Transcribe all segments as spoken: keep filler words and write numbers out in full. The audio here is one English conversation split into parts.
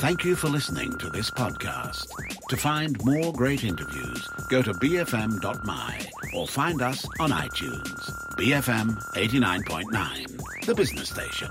Thank you for listening to this podcast. To find more great interviews, go to b f m dot m y or find us on iTunes. B F M eighty-nine point nine, the business station.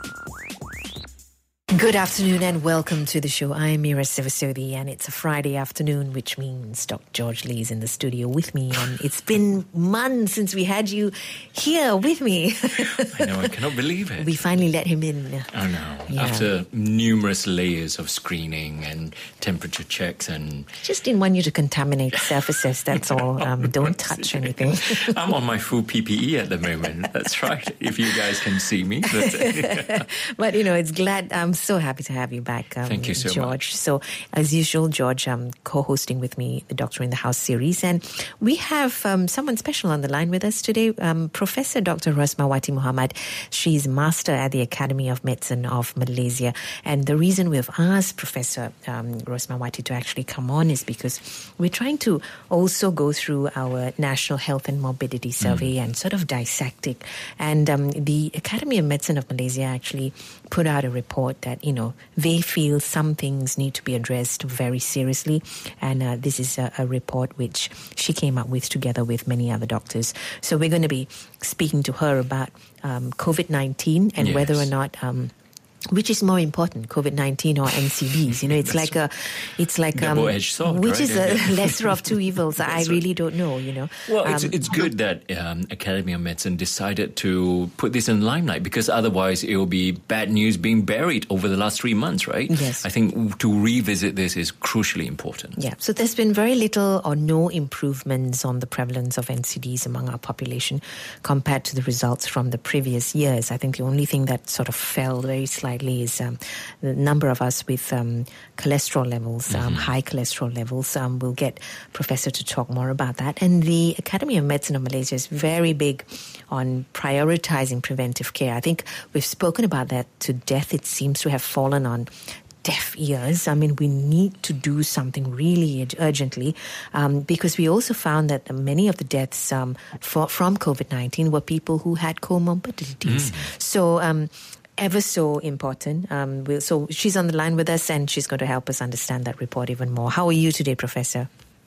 Good afternoon and welcome to the show. I'm Mira Sivasodi and it's a Friday afternoon, which means Doctor George Lee is in the studio with me. And it's been months since we had you here with me. I know, I cannot believe it. We finally let him in. Oh no, yeah. After numerous layers of screening and temperature checks and... Just didn't want you to contaminate surfaces, that's all. Um, don't touch anything. I'm on my full P P E at the moment, that's right, if you guys can see me. But, but you know, it's glad... I'm so happy to have you back, um, Thank you so George. much. So, as usual, George, um, co-hosting with me the Doctor in the House series, and we have um, someone special on the line with us today, um, Professor Doctor Rosmawati Muhammad. She's Master at the Academy of Medicine of Malaysia, and the reason we've asked Professor um, Rosmawati to actually come on is because we're trying to also go through our National Health and Morbidity Survey mm. and sort of dissect it. And um, the Academy of Medicine of Malaysia actually put out a report that, you know, they feel some things need to be addressed very seriously. And uh, this is a, a report which she came up with together with many other doctors. So we're going to be speaking to her about um, covid nineteen and yes. whether or not... Um, Which is more important, covid nineteen or N C Ds? You know, it's like a, it's like double-edged sword, which right? is a lesser of two evils. I really don't know. You know. Well, it's um, it's good that um, Academy of Medicine decided to put this in limelight because otherwise it will be bad news being buried over the last three months, right? Yes. I think to revisit this is crucially important. Yeah. So there's been very little or no improvements on the prevalence of N C Ds among our population compared to the results from the previous years. I think the only thing that sort of fell very slightly is um, the number of us with um, cholesterol levels, um, mm-hmm. high cholesterol levels. Um, we'll get Professor to talk more about that. And the Academy of Medicine of Malaysia is very big on prioritizing preventive care. I think we've spoken about that to death. It seems to have fallen on deaf ears. I mean, we need to do something really urgently um, because we also found that many of the deaths um, for, from covid nineteen were people who had comorbidities. Mm. So, um, ever so important. Um, we'll, so she's on the line with us and she's going to help us understand that report even more. How are you today, Professor?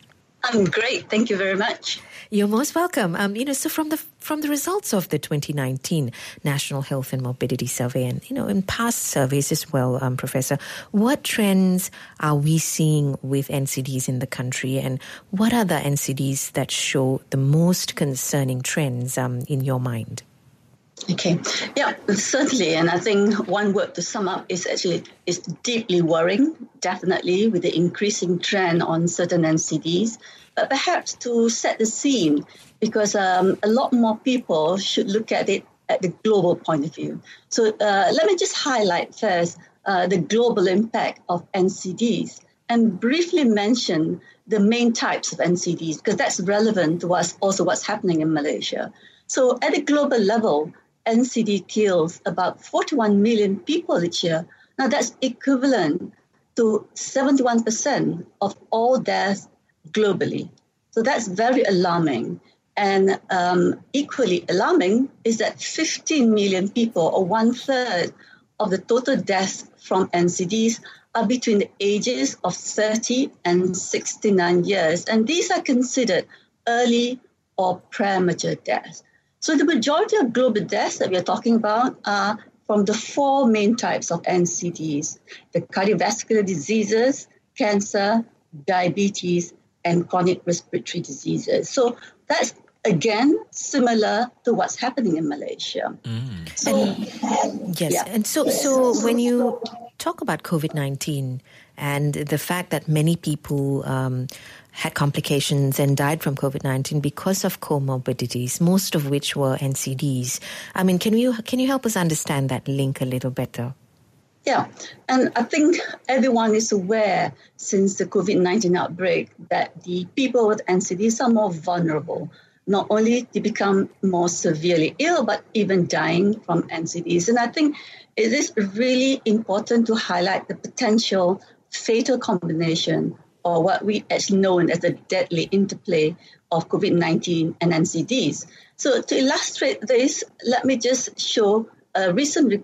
I'm great. Thank you very much. You're most welcome. Um, you know, so from the from the results of the twenty nineteen National Health and Morbidity Survey and, you know, in past surveys as well, um, Professor, what trends are we seeing with N C Ds in the country and what are the N C Ds that show the most concerning trends um, in your mind? Okay, yeah, certainly. And I think one word to sum up is actually is deeply worrying, definitely, with the increasing trend on certain N C Ds. But perhaps to set the scene, because um, a lot more people should look at it at the global point of view. So uh, let me just highlight first uh, the global impact of N C Ds and briefly mention the main types of N C Ds, because that's relevant to what's also what's happening in Malaysia. So at a global level, N C D kills about forty-one million people each year. Now, that's equivalent to seventy-one percent of all deaths globally. So that's very alarming. And um, equally alarming is that fifteen million people, or one-third of the total deaths from N C Ds, are between the ages of thirty and sixty-nine years. And these are considered early or premature deaths. So the majority of global deaths that we are talking about are from the four main types of N C Ds: the cardiovascular diseases, cancer, diabetes, and chronic respiratory diseases. So that's, again, similar to what's happening in Malaysia. Mm. So, and, yes, yeah. and so, so when you talk about covid nineteen and the fact that many people um, had complications and died from covid nineteen because of comorbidities, most of which were N C Ds. I mean, can you can you help us understand that link a little better? Yeah, and I think everyone is aware since the covid nineteen outbreak that the people with N C Ds are more vulnerable, not only to become more severely ill, but even dying from N C Ds. And I think it is really important to highlight the potential fatal combination, or what we actually known as the deadly interplay of covid nineteen and N C Ds. So to illustrate this, let me just show a recent report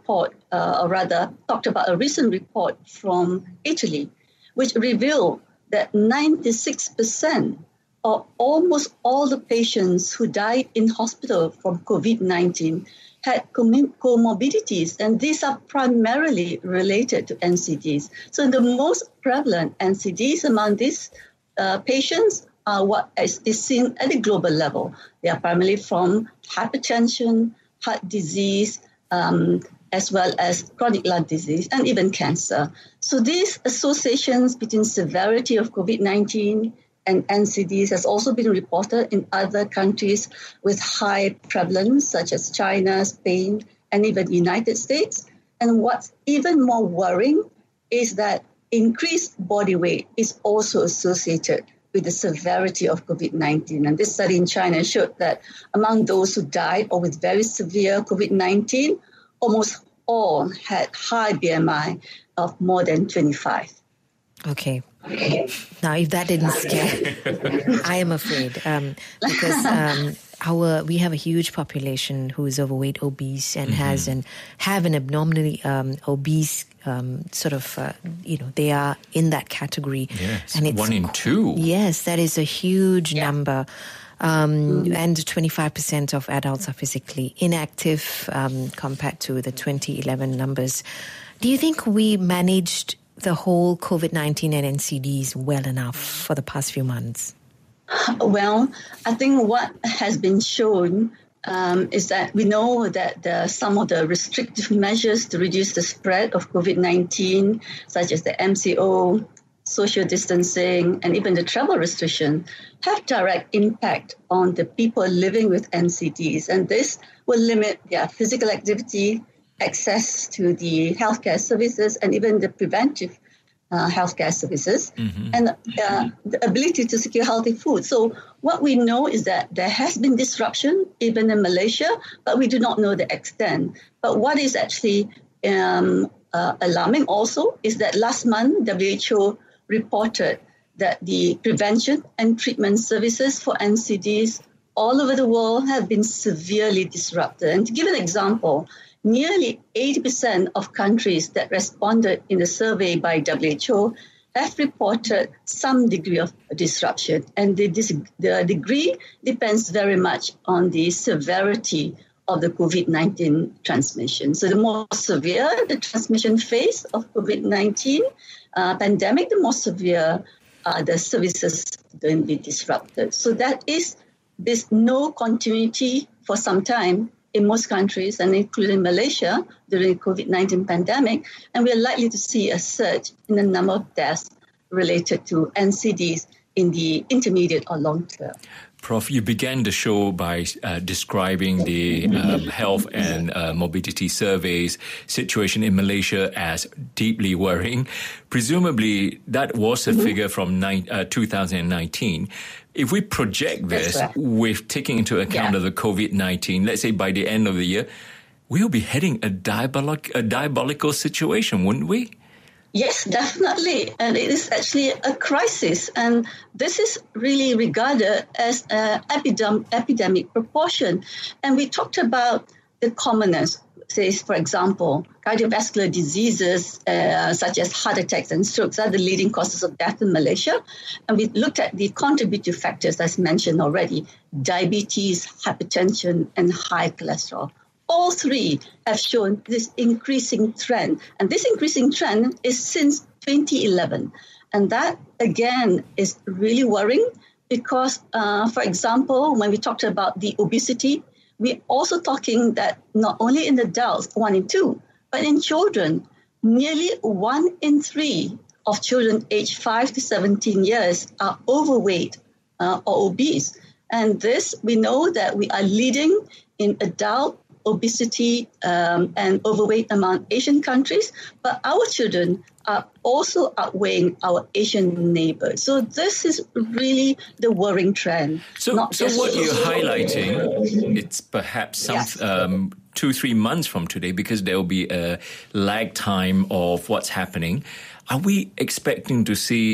uh, or rather talked about a recent report from Italy, which revealed that ninety-six percent or almost all the patients who died in hospital from COVID nineteen had com- comorbidities, and these are primarily related to N C Ds. So the most prevalent N C Ds among these uh, patients are what is, is seen at the global level. They are primarily from hypertension, heart disease, um, as well as chronic lung disease, and even cancer. So these associations between severity of COVID nineteen and N C Ds has also been reported in other countries with high prevalence, such as China, Spain, and even the United States. And what's even more worrying is that increased body weight is also associated with the severity of COVID nineteen. And this study in China showed that among those who died or with very severe COVID nineteen, almost all had high B M I of more than twenty-five. Okay. Now, if that didn't scare, I am afraid um, because um, our we have a huge population who is overweight, obese, and mm-hmm. has and have an abnormally um, obese um, sort of uh, you know they are in that category. Yes, and it's, one in two. Yes, that is a huge yeah. number. Um, mm. And twenty-five percent of adults are physically inactive um, compared to the twenty eleven numbers. Do you think we managed the whole COVID nineteen and N C Ds well enough for the past few months? Well, I think what has been shown um, is that we know that the, some of the restrictive measures to reduce the spread of COVID nineteen, such as the M C O, social distancing, and even the travel restriction, have direct impact on the people living with N C Ds. And this will limit their physical activity, access to the healthcare services, and even the preventive uh, healthcare services, mm-hmm. and uh, the ability to secure healthy food. So what we know is that there has been disruption even in Malaysia, but we do not know the extent. But what is actually um, uh, alarming also is that last month, W H O reported that the prevention and treatment services for N C Ds all over the world have been severely disrupted. And to give an example, nearly eighty percent of countries that responded in the survey by W H O have reported some degree of disruption. And the, the degree depends very much on the severity of the COVID nineteen transmission. So the more severe the transmission phase of COVID nineteen uh, pandemic, the more severe uh, the services going to be disrupted. So that is this no continuity for some time in most countries, and including Malaysia, during the COVID nineteen pandemic, and we are likely to see a surge in the number of deaths related to N C Ds in the intermediate or long term. Professor, you began the show by uh, describing the um, health and uh, morbidity surveys situation in Malaysia as deeply worrying. Presumably, that was a mm-hmm. figure from nine, uh, two thousand nineteen. If we project this right. with taking into account yeah. of the COVID nineteen, let's say by the end of the year, we'll be heading a, diabolic, a diabolical situation, wouldn't we? Yes, definitely. And it is actually a crisis. And this is really regarded as an epidem- epidemic proportion. And we talked about the commoners, say, for example, cardiovascular diseases uh, such as heart attacks and strokes are the leading causes of death in Malaysia. And we looked at the contributive factors, as mentioned already, diabetes, hypertension, and high cholesterol. All three have shown this increasing trend. And this increasing trend is since twenty eleven. And that, again, is really worrying because, uh, for example, when we talked about the obesity, we're also talking that not only in adults, one in two, but in children, nearly one in three of children aged five to seventeen years are overweight uh, or obese. And this, we know that we are leading in adult obesity um, and overweight among Asian countries, but our children are also outweighing our Asian neighbors. So this is really the worrying trend. So, so what you're highlighting, it's perhaps some yes. um, two, three months from today, because there will be a lag time of what's happening. Are we expecting to see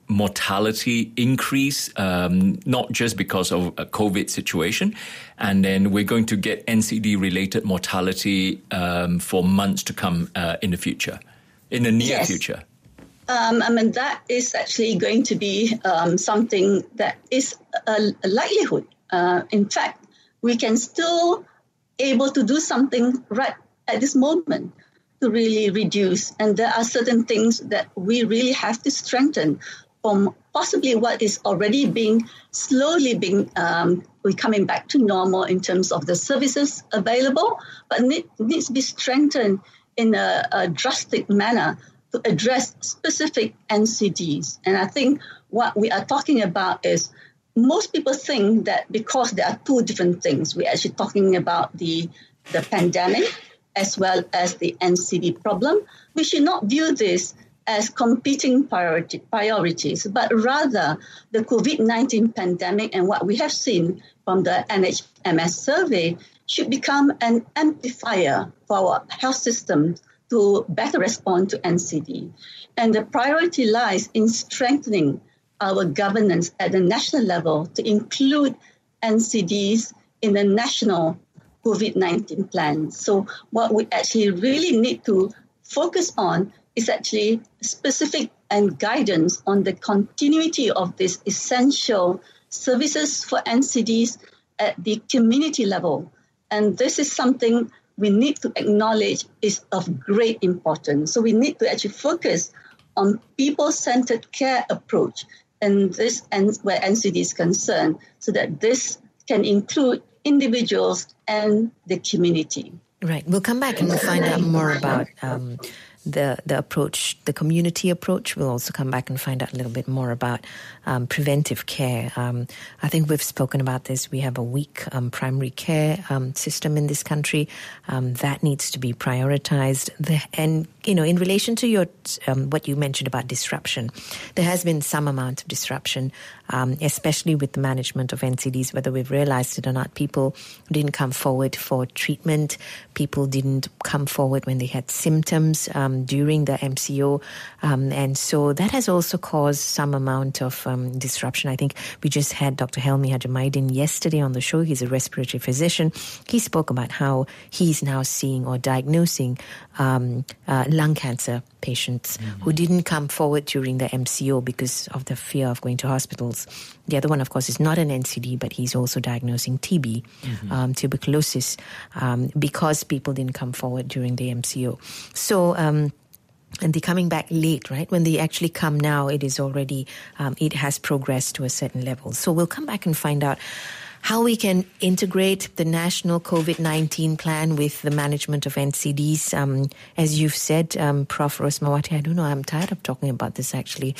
mortality increase, um, not just because of a COVID situation. And then we're going to get N C D-related mortality um, for months to come uh, in the future, in the near yes. future. Um, I mean, that is actually going to be um, something that is a, a likelihood. Uh, in fact, we can still able to do something right at this moment to really reduce. And there are certain things that we really have to strengthen from possibly what is already being slowly being um, we're coming back to normal in terms of the services available, but need, needs to be strengthened in a, a drastic manner to address specific N C Ds. And I think what we are talking about is most people think that because there are two different things, we're actually talking about the, the pandemic as well as the N C D problem. We should not view this as competing priority, priorities, but rather the COVID nineteen pandemic and what we have seen from the N H M S survey should become an amplifier for our health system to better respond to N C D. And the priority lies in strengthening our governance at the national level to include N C Ds in the national COVID nineteen plan. So what we actually really need to focus on is actually specific and guidance on the continuity of these essential services for N C Ds at the community level. And this is something we need to acknowledge is of great importance. So we need to actually focus on people-centered care approach and this and where N C D is concerned, so that this can include individuals and the community. Right. We'll come back and we'll find out more about um, the the approach, the community approach. We'll also come back and find out a little bit more about um, preventive care. Um, I think we've spoken about this. We have a weak um, primary care um, system in this country. Um, that needs to be prioritized. The, and, you know, in relation to your um, what you mentioned about disruption, there has been some amount of disruption, um, especially with the management of N C Ds, whether we've realized it or not. People didn't come forward for treatment. People didn't come forward when they had symptoms um, during the M C O. Um, and so that has also caused some amount of um, disruption. I think we just had Doctor Helmi Hajamaidin yesterday on the show. He's a respiratory physician. He spoke about how he's now seeing or diagnosing um, uh, lung cancer patients mm-hmm. who didn't come forward during the M C O because of the fear of going to hospitals. The other one, of course, is not an N C D, but he's also diagnosing T B, mm-hmm. um, tuberculosis, um, because people didn't come forward during the M C O. So, um, and they're coming back late, right? When they actually come now, it is already, um, it has progressed to a certain level. So we'll come back and find out how we can integrate the national COVID nineteen plan with the management of N C Ds. Um, as you've said, um, Professor Rosmawati, I don't know, I'm tired of talking about this actually.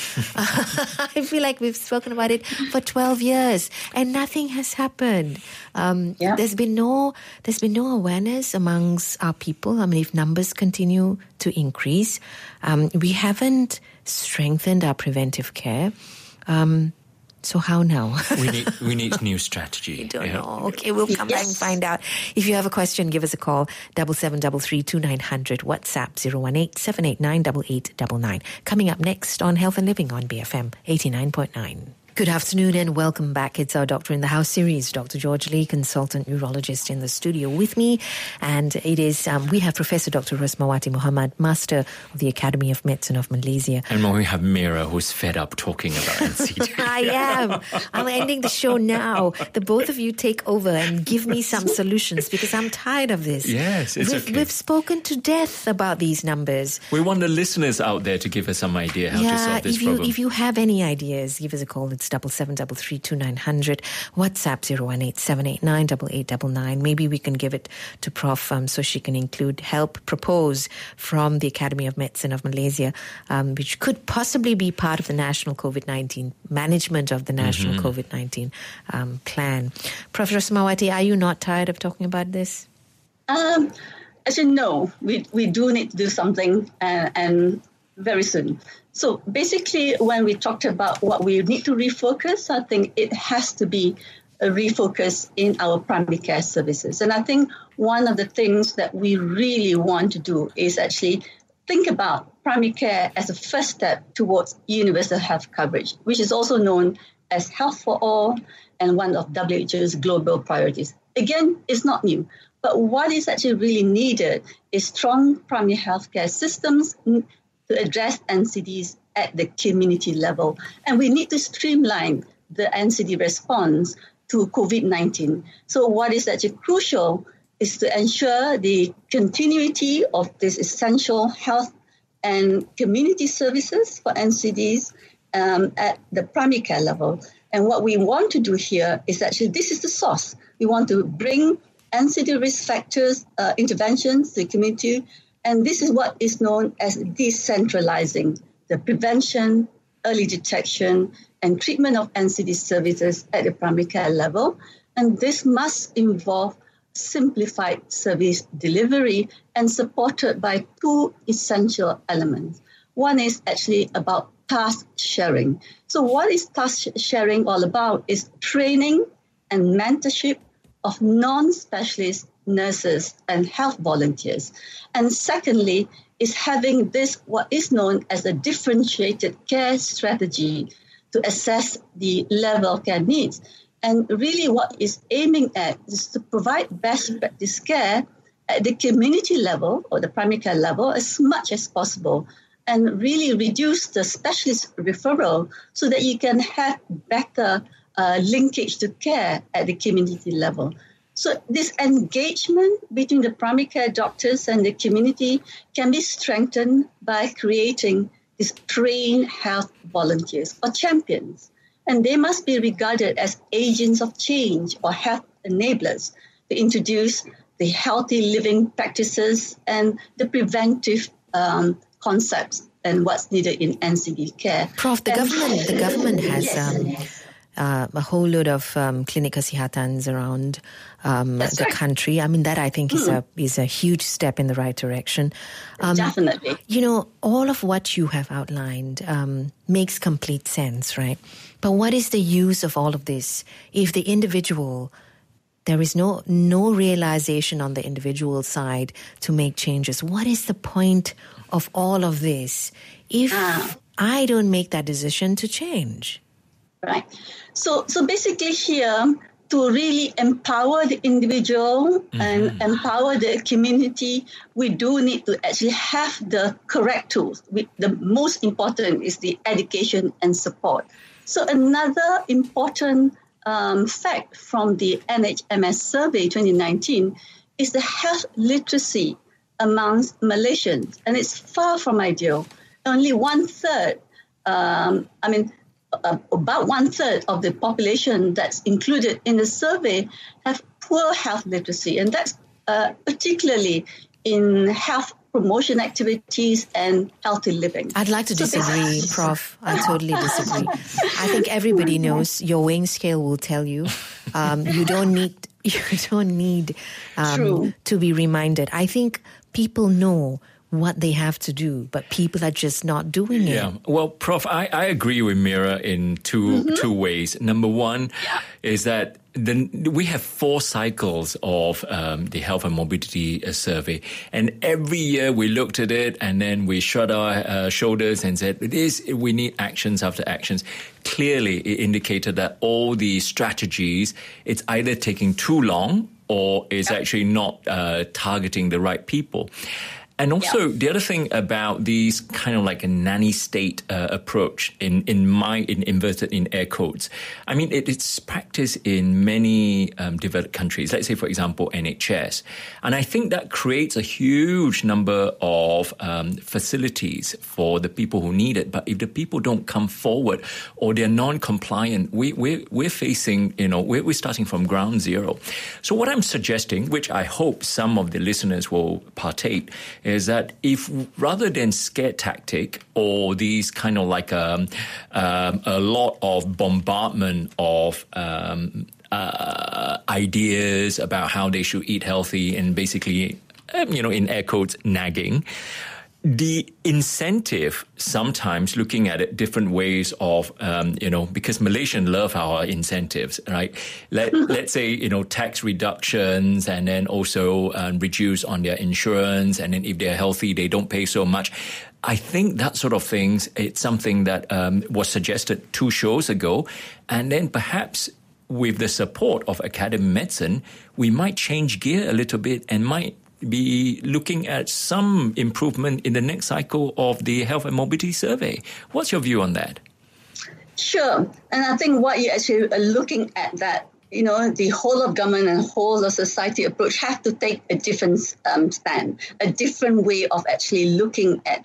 I feel like we've spoken about it for twelve years and nothing has happened. Um, yeah. There's been no, there's been no awareness amongst our people. I mean, if numbers continue to increase, um, we haven't strengthened our preventive care. Um, So how now? we need we need new strategy. I don't yeah. know. Okay, we'll come yes. back and find out. If you have a question, give us a call. Double seven double three two nine hundred. WhatsApp zero one eight seven eight nine eight eight nine nine. Coming up next on Health and Living on B F M eighty-nine point nine. Good afternoon and welcome back. It's our Doctor in the House series. Doctor George Lee, consultant neurologist in the studio with me. And it is, um, we have Professor Doctor Rosmawati Muhammad, Master of the Academy of Medicine of Malaysia. And we have Mira, who's fed up talking about N C D. I am. I'm ending the show now. The both of you take over and give me some solutions because I'm tired of this. Yes, it's we've, okay. We've spoken to death about these numbers. We want the listeners out there to give us some idea how yeah, to solve this if you, problem. If you have any ideas, give us a call. It's double seven double three two nine hundred. WhatsApp zero one eight seven eight nine eight eight nine nine. Maybe we can give it to Prof Um, so she can include help propose from the Academy of Medicine of Malaysia, um, which could possibly be part of the national COVID nineteen management of the national mm-hmm. COVID nineteen um, plan. Professor Rosmawati, are you not tired of talking about this? Um, actually, no. We we do need to do something, and, and very soon. So basically, when we talked about what we need to refocus, I think it has to be a refocus in our primary care services. And I think one of the things that we really want to do is actually think about primary care as a first step towards universal health coverage, which is also known as Health for All and one of W H O's global priorities. Again, it's not new, but what is actually really needed is strong primary healthcare systems to address N C Ds at the community level. And we need to streamline the N C D response to COVID nineteen. So what is actually crucial is to ensure the continuity of this essential health and community services for N C Ds um, at the primary care level. And what we want to do here is actually, this is the source. We want to bring N C D risk factors, uh, interventions to the community, and this is what is known as decentralizing the prevention, early detection, and treatment of N C D services at the primary care level. And this must involve simplified service delivery and supported by two essential elements. One is actually about task sharing. So what is task sharing all about is training and mentorship of non-specialist nurses and health volunteers. And secondly, is having this, what is known as a differentiated care strategy to assess the level of care needs. And really what is aiming at is to provide best practice care at the community level or the primary care level as much as possible, and really reduce the specialist referral so that you can have better uh, linkage to care at the community level. So this engagement between the primary care doctors and the community can be strengthened by creating these trained health volunteers or champions. And they must be regarded as agents of change or health enablers to introduce the healthy living practices and the preventive um, concepts and what's needed in N C D care. Prof, the and government the government has yes. um, uh, a whole load of um, clinic kesihatans around um, the right. country. I mean, that I think mm. is a is a huge step in the right direction. Um, Definitely. You know, all of what you have outlined um, makes complete sense, right? But what is the use of all of this if the individual, there is no no realization on the individual side to make changes? What is the point of all of this if ah. I don't make that decision to change? Right. So, so basically here, to really empower the individual mm-hmm. and empower the community, we do need to actually have the correct tools. We, the most important is the education and support. So another important um, fact from the N H M S survey twenty nineteen is the health literacy amongst Malaysians, and it's far from ideal. Only one third, um, I mean, uh, about one third of the population that's included in the survey have poor health literacy, and that's uh, particularly in health promotion activities and healthy living. I'd like to disagree, so Prof. I totally disagree. I think everybody knows your weighing scale will tell you. Um, you don't need you don't need um, to be reminded. I think people know what they have to do, but people are just not doing it. Yeah. Well, Prof, I, I agree with Mira in two mm-hmm. two ways. Number one yeah. is that the, we have four cycles of um, the health and mobility uh, survey, and every year we looked at it and then we shrugged our uh, shoulders and said, "This we need actions after actions." Clearly, it indicated that all the strategies, it's either taking too long or it's actually not uh, targeting the right people. And also, yeah. the other thing about these kind of like a nanny state uh, approach in, in my, in inverted in air quotes, I mean, it, it's practiced in many um, developed countries. Let's say, for example, N H S. And I think that creates a huge number of um, facilities for the people who need it. But if the people don't come forward or they're non-compliant, we, we're, we're facing, you know, we're, we're starting from ground zero. So what I'm suggesting, which I hope some of the listeners will partake, is that if rather than scare tactic or these kind of like um, um, a lot of bombardment of um, uh, ideas about how they should eat healthy and basically, um, you know, in air quotes, nagging, the incentive, sometimes looking at it different ways of, um, you know, because Malaysians love our incentives, right? Let, let's say, you know, tax reductions, and then also um, reduce on their insurance. And then if they're healthy, they don't pay so much. I think that sort of things, it's something that um, was suggested two shows ago. And then perhaps with the support of academic medicine, we might change gear a little bit and might be looking at some improvement in the next cycle of the Health and Mobility Survey. What's your view on that? Sure. And I think what you actually are looking at that, you know, the whole of government and whole of society approach have to take a different um, stand, a different way of actually looking at,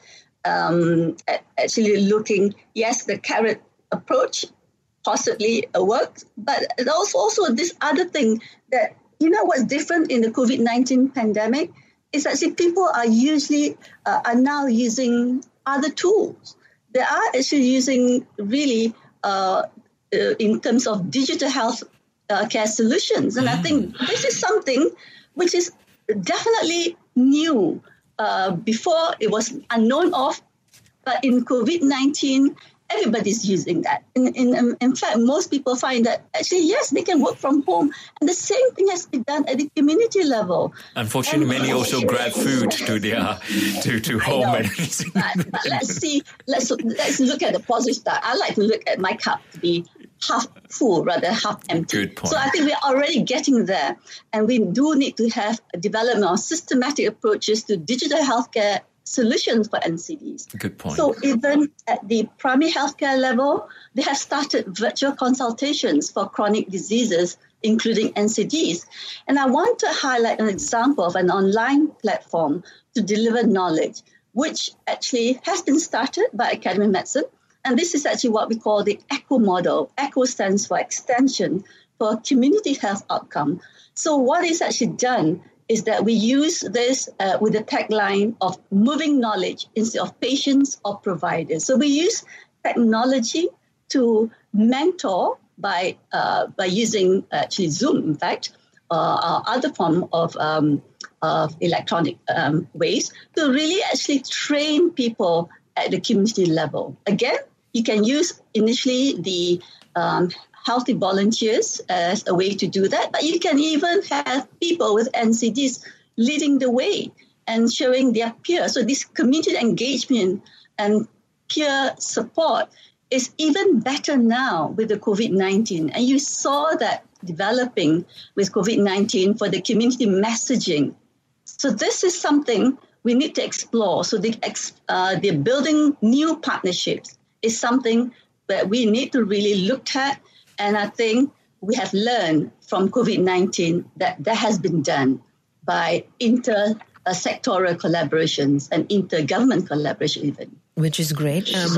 um, at actually looking, yes, the carrot approach possibly works, but also, also this other thing that, you know, what's different in the COVID nineteen pandemic is actually people are usually uh, are now using other tools. They are actually using really uh, uh, in terms of digital health uh, care solutions. And mm. I think this is something which is definitely new. Uh, before it was unknown of, but in COVID nineteen, everybody's using that. In, in, in fact, most people find that actually, yes, they can work from home. And the same thing has been done at the community level. Unfortunately, and many also grab food to their to, to home. And but, but let's see, let's, let's look at the positive side. I like to look at my cup to be half full rather than half empty. Good point. So I think we're already getting there. And we do need to have a development of systematic approaches to digital healthcare solutions for N C Ds. Good point. So even at the primary healthcare level, they have started virtual consultations for chronic diseases, including N C Ds. And I want to highlight an example of an online platform to deliver knowledge, which actually has been started by academic medicine. And this is actually what we call the ECHO model. ECHO stands for Extension for Community Health Outcome. So what is actually done is that we use this uh, with the tagline of moving knowledge instead of patients or providers. So we use technology to mentor by uh, by using actually Zoom, in fact, uh, or other form of, um, of electronic um, ways to really actually train people at the community level. Again, you can use initially the um, healthy volunteers as a way to do that, but you can even have people with N C Ds leading the way and showing their peers. So this community engagement and peer support is even better now with the COVID nineteen. And you saw that developing with COVID nineteen for the community messaging. So this is something we need to explore. So the, uh, the building new partnerships is something that we need to really look at. And I think we have learned from COVID nineteen that that has been done by inter-sectoral collaborations and inter-government collaboration even. Which is great. Um,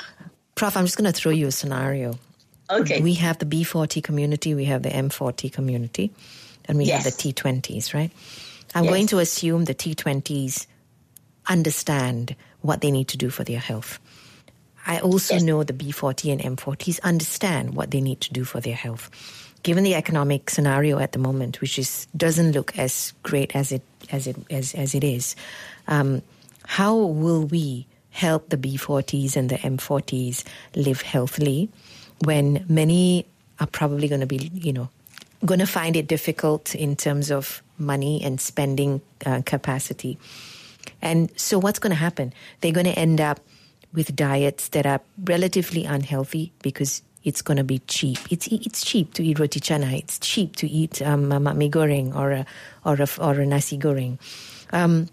Prof, I'm just going to throw you a scenario. Okay. We have the B forty community, we have the M forty community, and we yes. have the T twenties, right? I'm yes. going to assume the T twenties understand what they need to do for their health. I also yes. know the B forty and M forties understand what they need to do for their health. Given the economic scenario at the moment, which is doesn't look as great as it as it as, as it is, um, how will we help the B forties and the M forties live healthily when many are probably going to be, you know, going to find it difficult in terms of money and spending uh, capacity? And so what's going to happen? They're going to end up with diets that are relatively unhealthy because it's going to be cheap. It's it's cheap to eat roti canai. It's cheap to eat um, mi goreng or a or a or a nasi goreng. Um,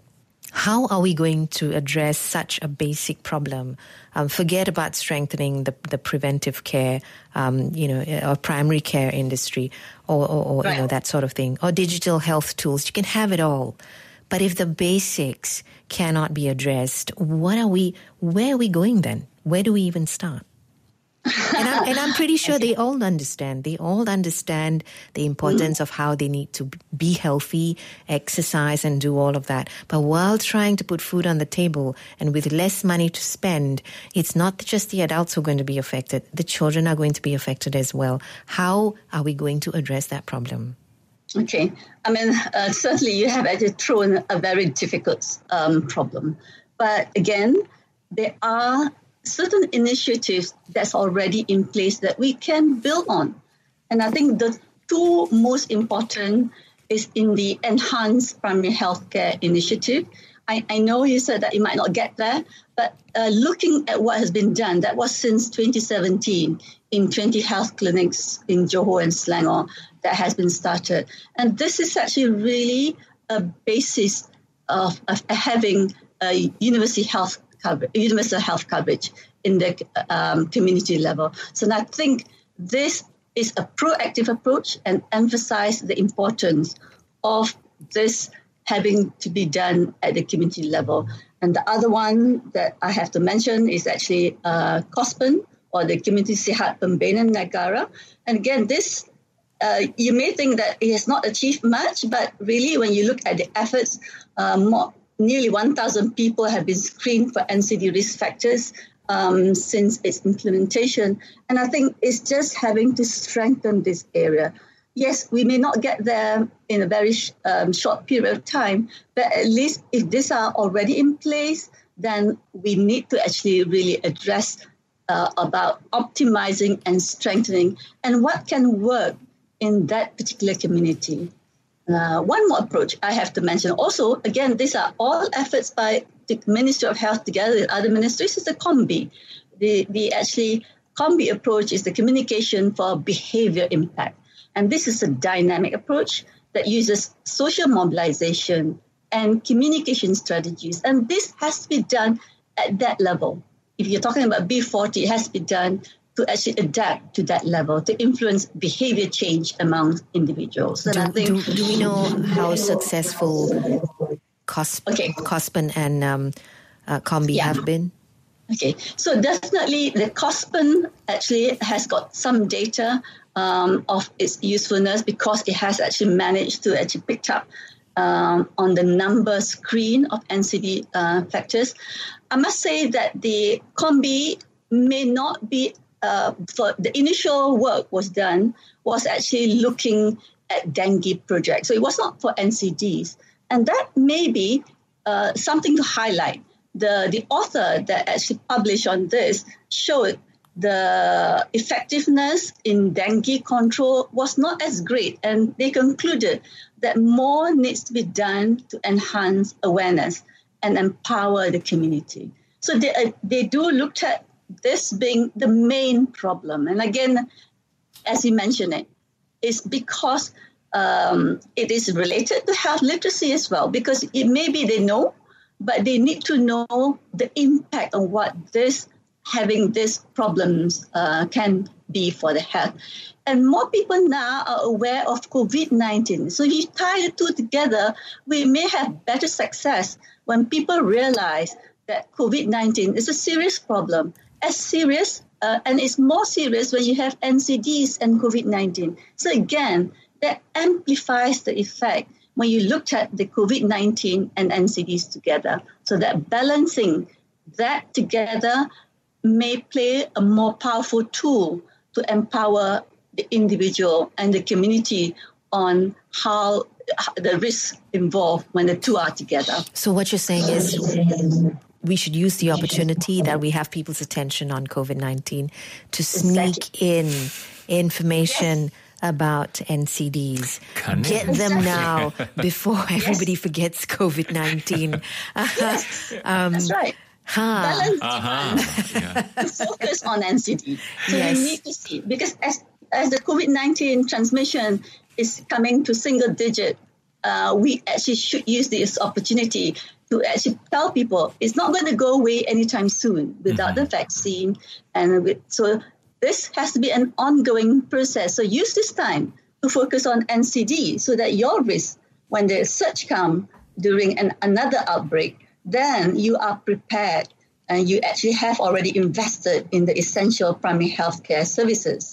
how are we going to address such a basic problem? Um, forget about strengthening the the preventive care, um, you know, or primary care industry, or, or, or right. you know, that sort of thing, or digital health tools. You can have it all. But if the basics cannot be addressed, what are we, where are we going then? Where do we even start? And I'm, and I'm pretty sure they all understand. They all understand the importance of how they need to be healthy, exercise, and do all of that. But while trying to put food on the table and with less money to spend, it's not just the adults who are going to be affected. The children are going to be affected as well. How are we going to address that problem? Okay. I mean, uh, certainly you have actually thrown a very difficult um, problem. But again, there are certain initiatives that's already in place that we can build on. And I think the two most important is in the Enhanced Primary Healthcare Initiative. I, I know you said that you might not get there, but uh, looking at what has been done, that was since twenty seventeen in twenty health clinics in Johor and Selangor that has been started. And this is actually really a basis of, of having a universal health coverage, universal health coverage in the um, community level. So I think this is a proactive approach and emphasize the importance of this having to be done at the community level. And the other one that I have to mention is actually uh, COSPEN, or the Community Sihat Pembinaan Negara. And again, this, uh, you may think that it has not achieved much, but really when you look at the efforts, uh, more, nearly one thousand people have been screened for N C D risk factors um, since its implementation. And I think it's just having to strengthen this area. Yes, we may not get there in a very sh- um, short period of time, but at least if these are already in place, then we need to actually really address uh, about optimizing and strengthening and what can work in that particular community. Uh, one more approach I have to mention also, again, these are all efforts by the Ministry of Health together with other ministries, is the COMBI. The, the actually COMBI approach is the communication for behavior impact. And this is a dynamic approach that uses social mobilization and communication strategies. And this has to be done at that level. If you're talking about B forty, it has to be done to actually adapt to that level, to influence behavior change among individuals. And do, I think, do, do we know how successful COSP, okay. COSPEN and um, uh, COMBI Yeah. have been? Okay, so definitely the COSPEN actually has got some data um, of its usefulness because it has actually managed to actually pick up um, on the number screen of N C D uh, factors. I must say that the COMBI may not be, uh, for the initial work was done, was actually looking at dengue projects. So it was not for N C Ds. And that may be uh, something to highlight. The, the author that actually published on this showed the effectiveness in dengue control was not as great. And they concluded that more needs to be done to enhance awareness and empower the community. So they, uh, they do look at this being the main problem. And again, as you mentioned it, it's because um, it is related to health literacy as well, because it maybe they know, but they need to know the impact of what this having these problems uh, can be for the health. And more people now are aware of COVID nineteen. So if you tie the two together, we may have better success when people realize that COVID nineteen is a serious problem, as serious, uh, and it's more serious when you have N C Ds and COVID nineteen. So again, that amplifies the effect when you looked at the COVID nineteen and N C Ds together. So that balancing that together may play a more powerful tool to empower the individual and the community on how the risks involved when the two are together. So what you're saying is we should use the opportunity that we have people's attention on COVID nineteen to sneak Exactly. in information yes. about N C Ds. Can Get it? them now before everybody yes. forgets COVID nineteen. Yes. um, That's right. Huh. Balance Uh-huh. Yeah. to focus on N C D. So Yes. we need to see, because as, as the COVID nineteen transmission is coming to single digit, uh, we actually should use this opportunity to actually tell people it's not going to go away anytime soon without mm-hmm. the vaccine. And with, so this has to be an ongoing process. So use this time to focus on N C D so that your risk, when the surge comes during an, another outbreak, then you are prepared and you actually have already invested in the essential primary healthcare services.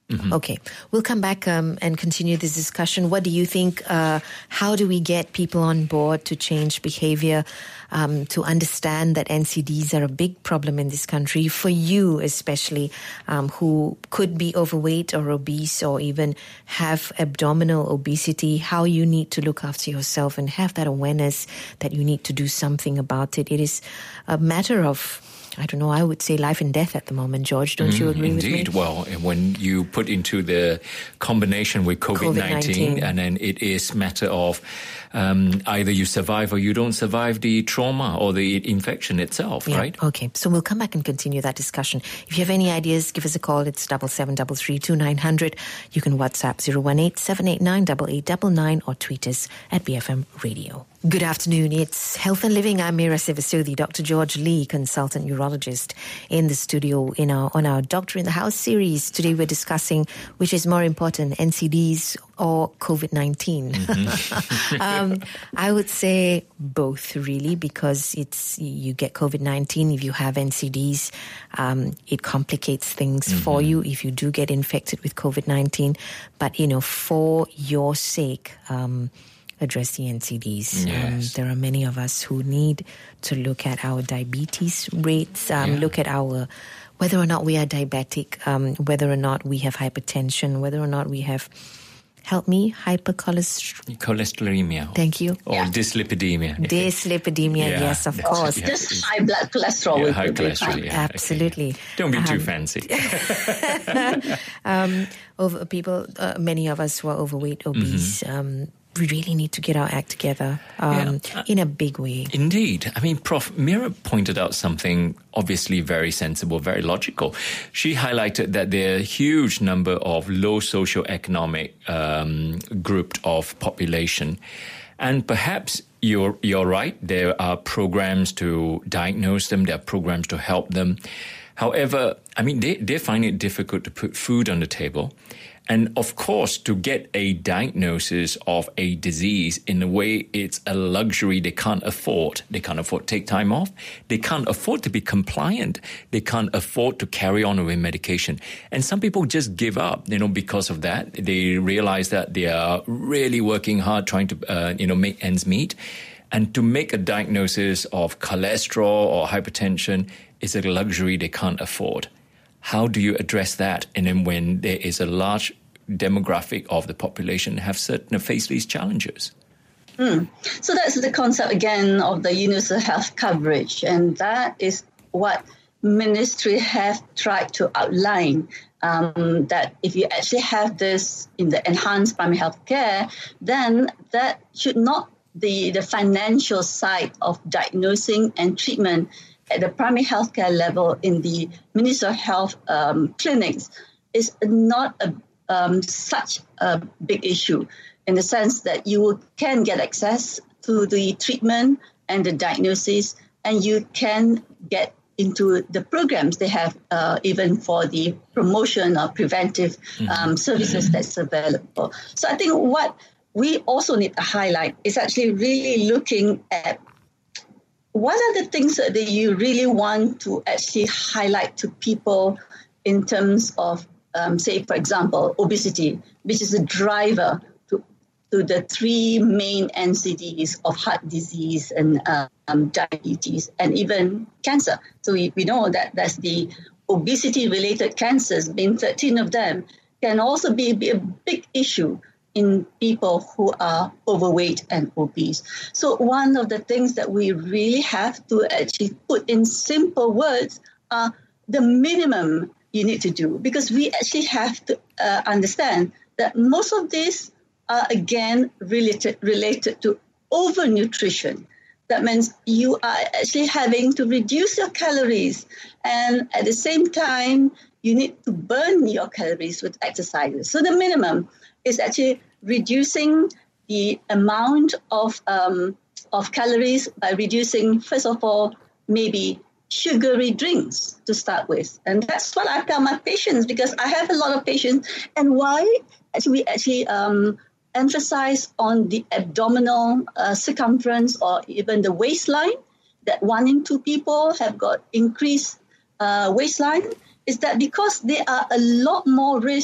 Mm-hmm. Okay. We'll come back um, and continue this discussion. What do you think? Uh, how do we get people on board to change behavior, um, to understand that N C Ds are a big problem in this country, for you especially, um, who could be overweight or obese or even have abdominal obesity, how you need to look after yourself and have that awareness that you need to do something about it. It is a matter of, I don't know, I would say life and death at the moment, George. Don't mm, you agree indeed. with me? Indeed. Well, when you put into the combination with COVID nineteen, and then it is matter of um, either you survive or you don't survive the trauma or the infection itself, yeah. right? Okay. So we'll come back and continue that discussion. If you have any ideas, give us a call. It's double seven double three two nine hundred. You can WhatsApp zero one eight seven eight nine eight eight nine nine or tweet us at B F M Radio. Good afternoon. It's Health and Living. I'm Meera Sivasudi. Doctor George Lee, consultant urologist, in the studio in our on our Doctor in the House series. Today we're discussing which is more important, N C Ds or COVID nineteen. Mm-hmm. um, I would say both, really, because it's you get COVID nineteen. If you have N C Ds, um, it complicates things mm-hmm. for you if you do get infected with COVID nineteen. But, you know, for your sake, um, address the N C Ds. Yes. Um, there are many of us who need to look at our diabetes rates, um, yeah. look at our whether or not we are diabetic, um, whether or not we have hypertension, whether or not we have, help me, hypercholesterol. Cholesterolemia. Thank you. Or yeah. dyslipidemia. Dyslipidemia, yeah. yes, of That's, course. yeah. Just high blood cholesterol. Yeah, high cholesterol, yeah. Absolutely. Okay. Don't be um, too fancy. um, over people, uh, many of us who are overweight, obese, mm-hmm. um, we really need to get our act together um, yeah. in a big way. Indeed. I mean, Professor Meera pointed out something obviously very sensible, very logical. She highlighted that there are a huge number of low socioeconomic um, group of population. And perhaps you're, you're right. There are programs to diagnose them. There are programs to help them. However, I mean, they, they find it difficult to put food on the table. And of course, to get a diagnosis of a disease in a way, it's a luxury they can't afford. They can't afford to take time off. They can't afford to be compliant. They can't afford to carry on with medication. And some people just give up, you know, because of that. They realize that they are really working hard trying to, uh, you know, make ends meet. And to make a diagnosis of cholesterol or hypertension is a luxury they can't afford. How do you address that? And then when there is a large demographic of the population have certain face these challenges? Mm. So that's the concept again of the universal health coverage, and that is what ministry have tried to outline. Um, that if you actually have this in the enhanced primary health care, then that should not be the financial side of diagnosing and treatment at the primary healthcare level in the Ministry of Health um, clinics is not a, um, such a big issue in the sense that you can get access to the treatment and the diagnosis, and you can get into the programs they have uh, even for the promotion of preventive um, services that's available. So I think what we also need to highlight is actually really looking at what are the things that you really want to actually highlight to people in terms of, um, say, for example, obesity, which is a driver to, to the three main N C Ds of heart disease and um, diabetes and even cancer. So we, we know that that's the obesity-related cancers, being thirteen of them, can also be, be a big issue in people who are overweight and obese. So one of the things that we really have to actually put in simple words are the minimum you need to do, because we actually have to uh, understand that most of these are, again, related, related to overnutrition. That means you are actually having to reduce your calories, and at the same time, you need to burn your calories with exercises. So the minimum is actually reducing the amount of um, of calories by reducing, first of all, maybe sugary drinks to start with. And that's what I tell my patients, because I have a lot of patients. And why actually we actually um, emphasize on the abdominal uh, circumference or even the waistline, that one in two people have got increased uh, waistline, is that because there are a lot more risks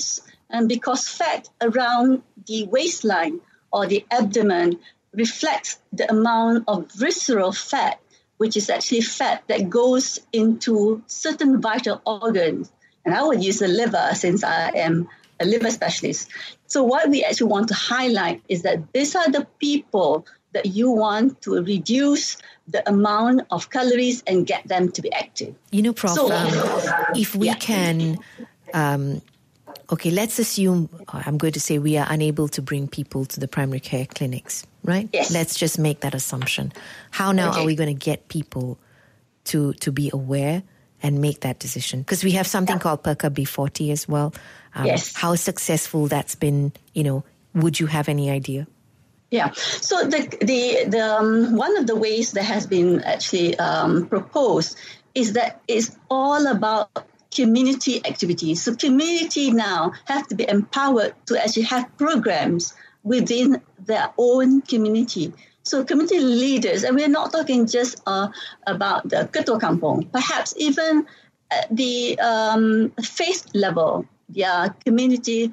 And because fat around the waistline or the abdomen reflects the amount of visceral fat, which is actually fat that goes into certain vital organs. And I would use the liver since I am a liver specialist. So what we actually want to highlight is that these are the people that you want to reduce the amount of calories and get them to be active. You know, Prof, So, um, if we yeah. can, um, okay, let's assume, I'm going to say we are unable to bring people to the primary care clinics, right? Yes. Let's just make that assumption. How now Okay. are we going to get people to, to be aware and make that decision? Because we have something called Perka B forty as well. Um, Yes. How successful that's been, you know, would you have any idea? Yeah. So the the the um, one of the ways that has been actually um, proposed is that it's all about community activities. So community now have to be empowered to actually have programs within their own community. So community leaders, and we're not talking just uh, about the Ketua Kampung, perhaps even at the um, faith level, their community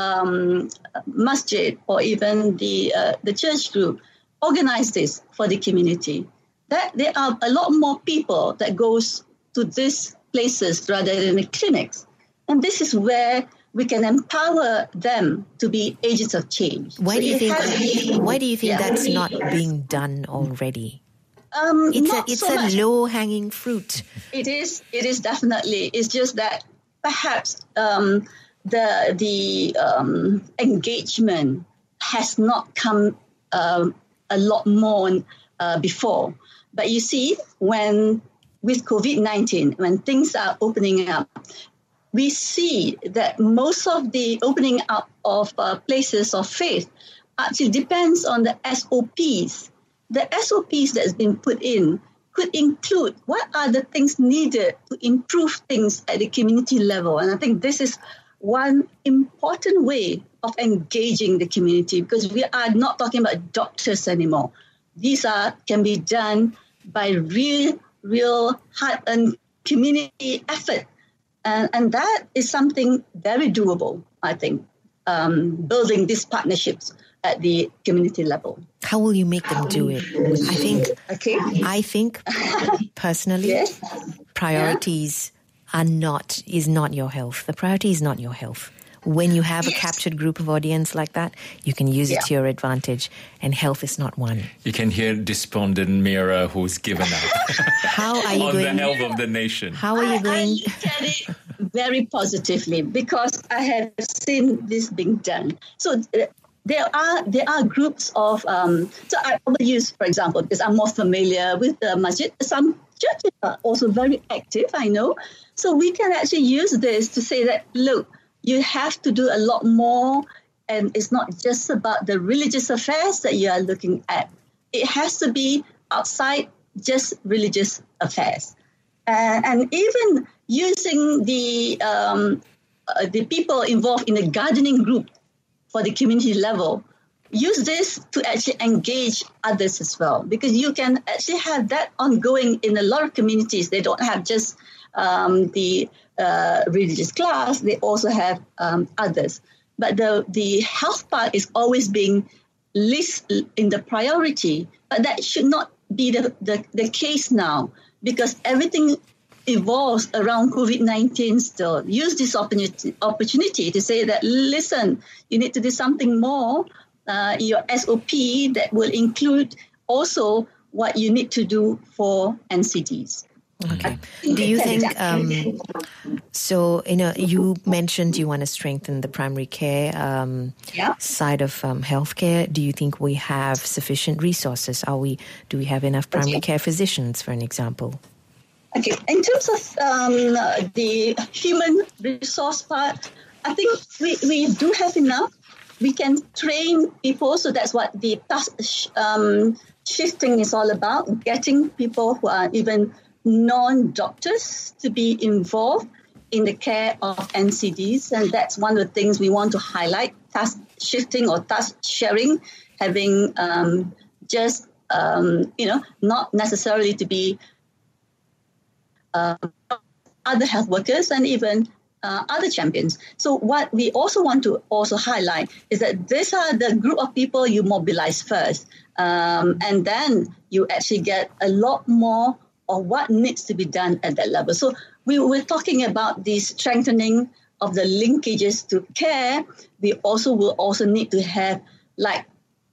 um, masjid or even the uh, the church group organize this for the community. That there are a lot more people that goes to these places rather than the clinics, and this is where we can empower them to be agents of change. Why So do you it think? has to be- Why do you think yeah. that's not being done already? Um, It's a not it's so a much. low hanging fruit. It is. It is definitely. It's just that perhaps um, the the um, engagement has not come um, a lot more uh, before. But you see, when with COVID nineteen, when things are opening up, we see that most of the opening up of uh, places of faith actually depends on the S O Ps. The S O Ps that's been put in could include what are the things needed to improve things at the community level. And I think this is one important way of engaging the community, because we are not talking about doctors anymore. These are can be done by real, real hard-earned community effort. And, and that is something very doable, I think, um, building these partnerships at the community level. How will you make them do it? I think, Okay. I think personally, Yes. priorities are not, is not your health. The priority is not your health. When you have a Yes. captured group of audience like that, you can use it Yeah. to your advantage, and health is not one. You can hear despondent Mira who's given up How are you on the going? health of the nation. How are you I, I going? look at it very positively because I have seen this being done. So uh, there are there are groups of. Um, so I will use, for example, because I'm more familiar with the masjid. Some churches are also very active, I know. So we can actually use this to say that, look, you have to do a lot more, and it's not just about the religious affairs that you are looking at. It has to be outside just religious affairs. Uh, and even using the um, uh, the people involved in the gardening group for the community level, use this to actually engage others as well, because you can actually have that ongoing in a lot of communities. They don't have just um, the uh, religious class; they also have um, others. But the the health part is always being listed in the priority, but that should not be the, the, the case now, because everything evolves around COVID nineteen still. Use this opportunity, opportunity to say that, listen, you need to do something more uh, in your S O P that will include also what you need to do for N C Ds. Okay. Do you think, um, so, you know, you mentioned you want to strengthen the primary care um, Yeah. side of um, healthcare. Do you think we have sufficient resources? Are we, do we have enough primary Okay. care physicians, for an example? Okay, in terms of um, the human resource part, I think we, we do have enough. We can train people, so that's what the task um, shifting is all about, getting people who are even non-doctors to be involved in the care of N C Ds, and that's one of the things we want to highlight, task shifting or task sharing, having um, just, um, you know, not necessarily to be Uh, other health workers and even uh, other champions. So what we also want to also highlight is that these are the group of people you mobilize first. Um, and then you actually get a lot more of what needs to be done at that level. So we were talking about the strengthening of the linkages to care. We also will also need to have like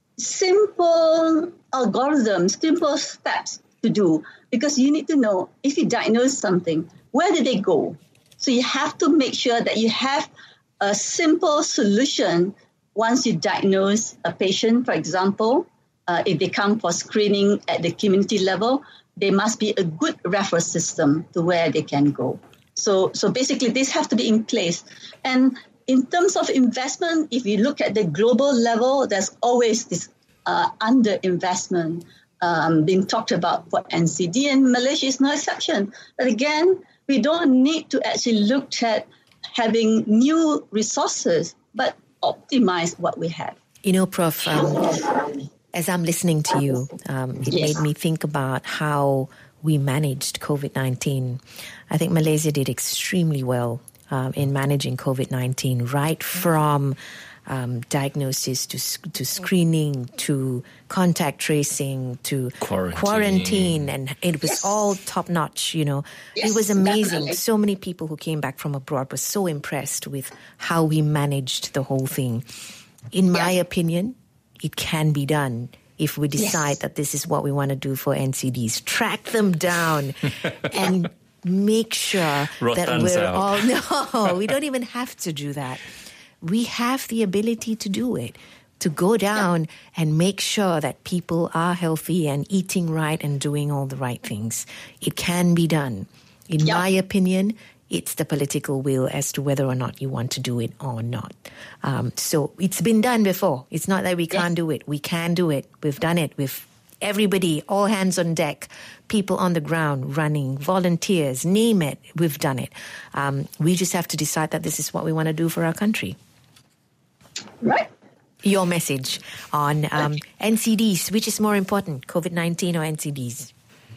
simple algorithms, simple steps to do, because you need to know if you diagnose something, where did they go? So you have to make sure that you have a simple solution once you diagnose a patient. For example, uh, if they come for screening at the community level, there must be a good referral system to where they can go. So, so basically, this have to be in place. And in terms of investment, if you look at the global level, there's always this uh, underinvestment um, being talked about for N C D, and Malaysia is no exception. But again, we don't need to actually look at having new resources, but optimize what we have. You know, Professor Um, as I'm listening to you, um, it yes. made me think about how we managed COVID nineteen. I think Malaysia did extremely well um, in managing COVID nineteen, right from um, diagnosis to to screening to contact tracing to quarantine, quarantine and it was yes. all top notch. You know, yes, it was amazing. Definitely. So many people who came back from abroad were so impressed with how we managed the whole thing. In my yeah. opinion, it can be done if we decide yes. that this is what we want to do for N C Ds. Track them down and make sure that we're out. all... No, we don't even have to do that. We have the ability to do it, to go down yeah. and make sure that people are healthy and eating right and doing all the right things. It can be done. In yeah. my opinion, it's the political will as to whether or not you want to do it or not. Um, so it's been done before. It's not that we can't yeah. do it. We can do it. We've done it with everybody, all hands on deck, people on the ground running, volunteers, name it. We've done it. Um, we just have to decide that this is what we want to do for our country. Right. Your message on um, N C Ds, which is more important, COVID nineteen or N C Ds?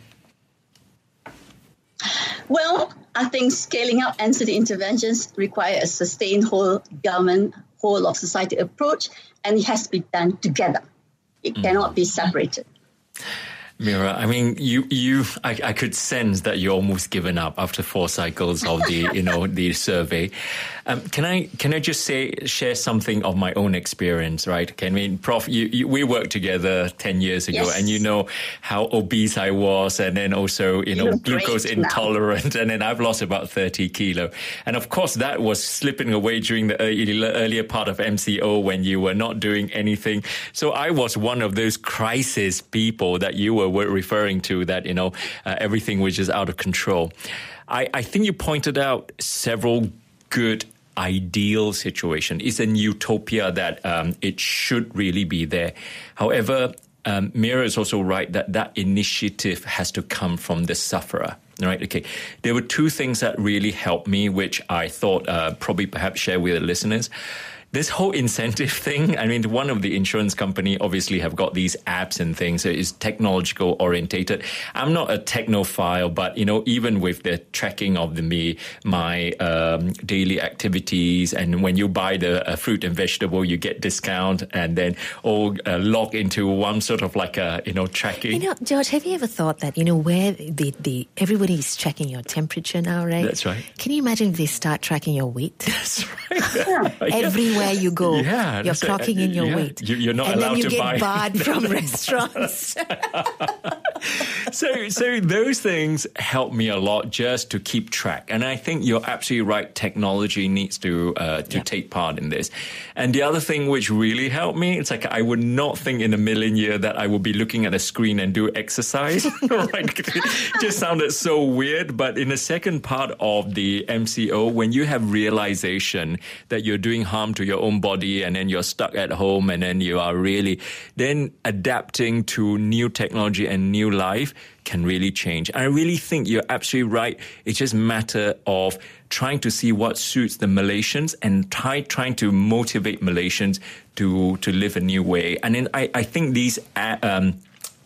Well, I think scaling up N C D interventions require a sustained whole government, whole of society approach, and it has to be done together. It mm. cannot be separated. Mira, I mean, you, you, I, I could sense that you're almost given up after four cycles of the, you know, the survey. Um, can I, can I just say, share something of my own experience, right? Okay, I mean, Prof, you, you, we worked together ten years ago, yes. and you know how obese I was, and then also, you know, glucose intolerant, now. And then I've lost about thirty kilo. And of course, that was slipping away during the early, earlier part of M C O when you were not doing anything. So I was one of those crisis people that you were were referring to, that, you know, uh, everything was just out of control. I, I think you pointed out several good ideal situation. It's an utopia that um, it should really be there. However, um, Mira is also right that that initiative has to come from the sufferer. Right. Okay. There were two things that really helped me, which I thought uh, probably perhaps share with the listeners. This whole incentive thing, I mean, one of the insurance company obviously have got these apps and things. So it's technological orientated. I'm not a technophile, but, you know, even with the tracking of the me, my um, daily activities, and when you buy the uh, fruit and vegetable, you get discount, and then all uh, log into one sort of like a, you know, tracking. You know, George, have you ever thought that, you know, where the, the everybody's tracking your temperature now, right? That's right. Can you imagine if they start tracking your weight? That's right. Everywhere you go, yeah, you're clocking in your yeah. weight. You, you're not and allowed to buy. And then you get barred from restaurants. so, so those things help me a lot just to keep track. And I think you're absolutely right. Technology needs to uh, to yep. take part in this. And the other thing which really helped me, it's like I would not think in a million years that I would be looking at a screen and do exercise. Like, it just sounded so weird. But in the second part of the M C O, when you have realization that you're doing harm to your own body, and then you're stuck at home, and then you are really then adapting to new technology and new life can really change. I really think you're absolutely right. It's just a matter of trying to see what suits the Malaysians and try, trying to motivate Malaysians to, to live a new way. And then I, I think these uh, um,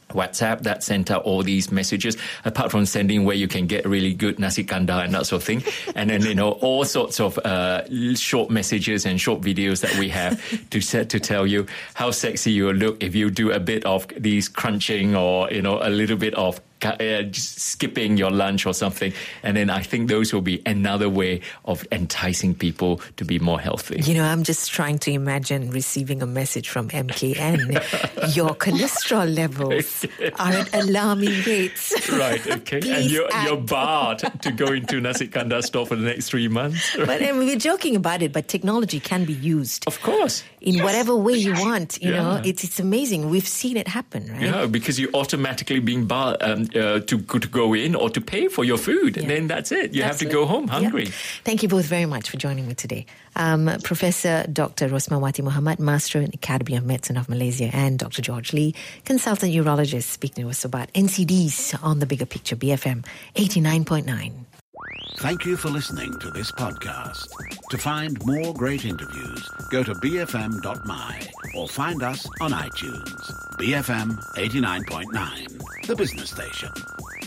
WhatsApp that sent out all these messages, apart from sending where you can get really good nasi kandar and that sort of thing. And then, you know, all sorts of uh, short messages and short videos that we have to set to tell you how sexy you look if you do a bit of these crunching or, you know, a little bit of Uh, just skipping your lunch or something. And then I think those will be another way of enticing people to be more healthy. You know, I'm just trying to imagine receiving a message from M K N. Your cholesterol levels are at alarming rates. Right, okay. And you're, you're barred to go into Nasi Kandar store for the next three months. Right? But I mean, we're joking about it, but technology can be used. Of course. In yes. whatever way you want, you yeah. know, it's it's amazing. We've seen it happen, right? Yeah, because you're automatically being barred um, uh, to, to go in or to pay for your food. Yeah. And then that's it. You that's have to it. go home hungry. Yeah. Thank you both very much for joining me today. Um, Professor Doctor Rosmawati Muhammad, Master in Academy of Medicine of Malaysia, and Doctor George Lee, Consultant Urologist, speaking to us about N C Ds on The Bigger Picture, B F M eighty-nine point nine. Thank you for listening to this podcast. To find more great interviews, go to b f m dot m y or find us on iTunes. B F M eighty-nine point nine, the business station.